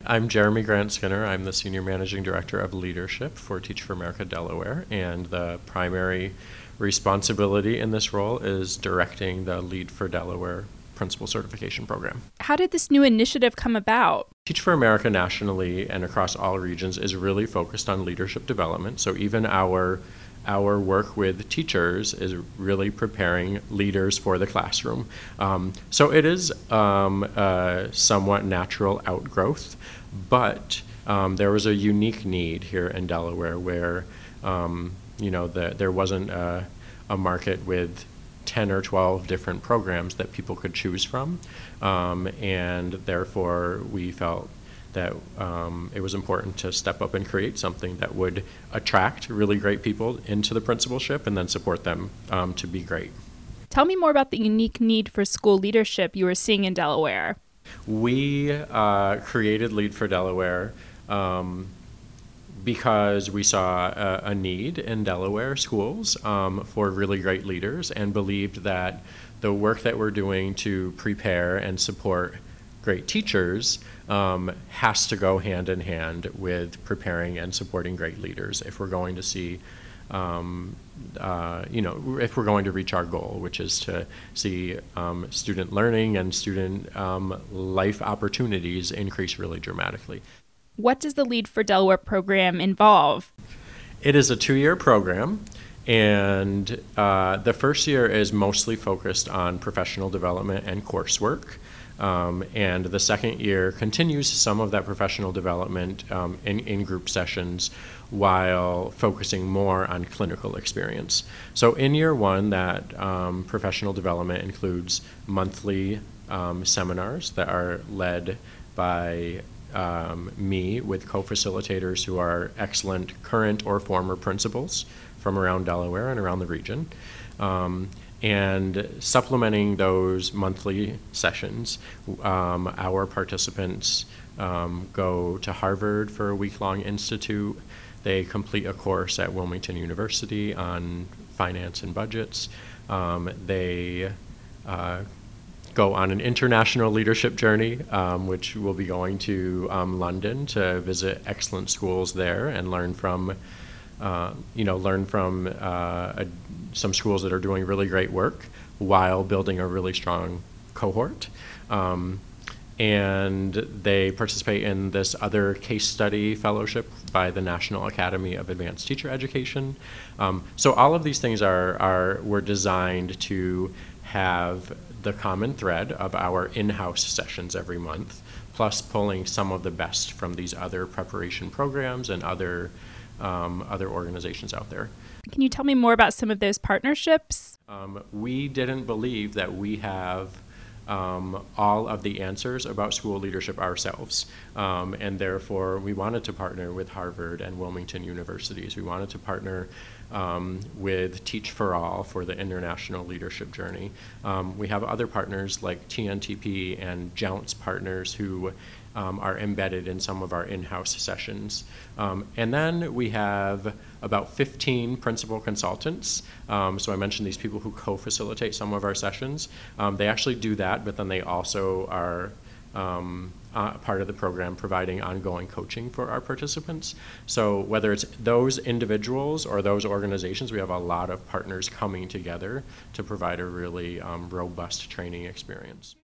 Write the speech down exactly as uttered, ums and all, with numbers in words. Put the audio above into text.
I'm Jeremy Grant Skinner. I'm the Senior Managing Director of Leadership for Teach for America Delaware, and the primary responsibility in this role is directing the Lead for Delaware Principal Certification Program. How did this new initiative come about? Teach for America nationally and across all regions is really focused on leadership development. So even our our work with teachers is really preparing leaders for the classroom. Um, so it is um, a somewhat natural outgrowth, but um, there was a unique need here in Delaware where um, you know the, there wasn't a, a market with ten or twelve different programs that people could choose from, um, and therefore we felt that um, it was important to step up and create something that would attract really great people into the principalship and then support them um, to be great. Tell me more about the unique need for school leadership you were seeing in Delaware. We uh, created Lead for Delaware um, because we saw a, a need in Delaware schools um, for really great leaders and believed that the work that we're doing to prepare and support great teachers um, has to go hand in hand with preparing and supporting great leaders if we're going to see, um, uh, you know, if we're going to reach our goal, which is to see um, student learning and student um, life opportunities increase really dramatically. What does the Lead for Delaware program involve? It is a two-year program, and uh, the first year is mostly focused on professional development and coursework. Um, and the second year continues some of that professional development um, in, in group sessions while focusing more on clinical experience. So in year one, that um, professional development includes monthly um, seminars that are led by um, me with co-facilitators who are excellent current or former principals from around Delaware and around the region. Um, And supplementing those monthly sessions, um, our participants um, go to Harvard for a week-long institute. They complete a course at Wilmington University on finance and budgets. Um, they uh, go on an international leadership journey, um, which will be going to um, London to visit excellent schools there and learn from Uh, you know, learn from uh, a, some schools that are doing really great work while building a really strong cohort. Um, and they participate in this other case study fellowship by the National Academy of Advanced Teacher Education. Um, so all of these things are, are were designed to have the common thread of our in-house sessions every month, plus pulling some of the best from these other preparation programs and other Um, other organizations out there. Can you tell me more about some of those partnerships? Um, we didn't believe that we have um, all of the answers about school leadership ourselves, um, and therefore we wanted to partner with Harvard and Wilmington universities. We wanted to partner um, with Teach for All for the international leadership journey. Um, we have other partners like T N T P and Jounce partners who Um, are embedded in some of our in-house sessions. Um, and then we have about fifteen principal consultants. Um, so I mentioned these people who co-facilitate some of our sessions. Um, they actually do that, but then they also are um, uh, part of the program providing ongoing coaching for our participants. So whether it's those individuals or those organizations, we have a lot of partners coming together to provide a really um, robust training experience.